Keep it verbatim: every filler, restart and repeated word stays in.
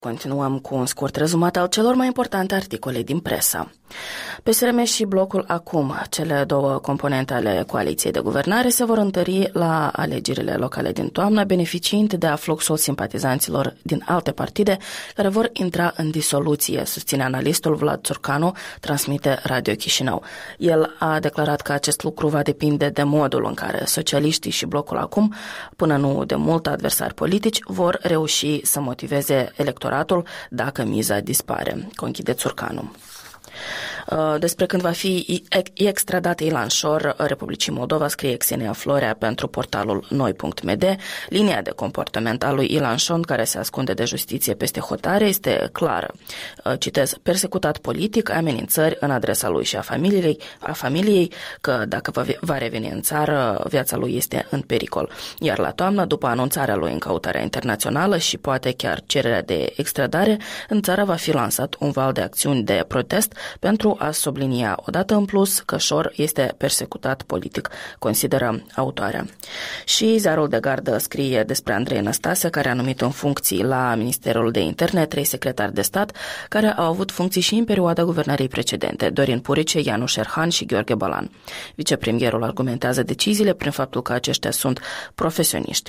Continuăm cu un scurt rezumat al celor mai importante articole din presă. P S R M și Blocul Acum, cele două componente ale coaliției de guvernare, se vor întări la alegerile locale din toamnă, beneficiind de afluxul simpatizanților din alte partide care vor intra în disoluție, susține analistul Vlad Țurcanu, transmite Radio Chișinău. El a declarat că acest lucru va depinde de modul în care socialiștii și Blocul Acum, până nu de mult adversari politici, vor reuși să motiveze electoratul dacă miza dispare, conchide Țurcanu. Despre când va fi extradat Ilan Șor Republicii Moldova, scrie Xenia Florea pentru portalul noi punct m d. Linia de comportament a lui Ilan Șor, care se ascunde de justiție peste hotare, este clară. Citez: persecutat politic, amenințări în adresa lui și a familiei, a familiei că dacă va reveni în țară, viața lui este în pericol. Iar la toamnă, după anunțarea lui în căutarea internațională și poate chiar cererea de extradare, în țară va fi lansat un val de acțiuni de protest pentru a sublinia odată în plus că Șor este persecutat politic, consideră autoarea. Și Ziarul de Gardă scrie despre Andrei Năstase, care a numit în funcții la Ministerul de Interne trei secretari de stat care au avut funcții și în perioada guvernării precedente: Dorin Purice, Ianuș Erhan și Gheorghe Balan. Vicepremierul argumentează deciziile prin faptul că aceștia sunt profesioniști.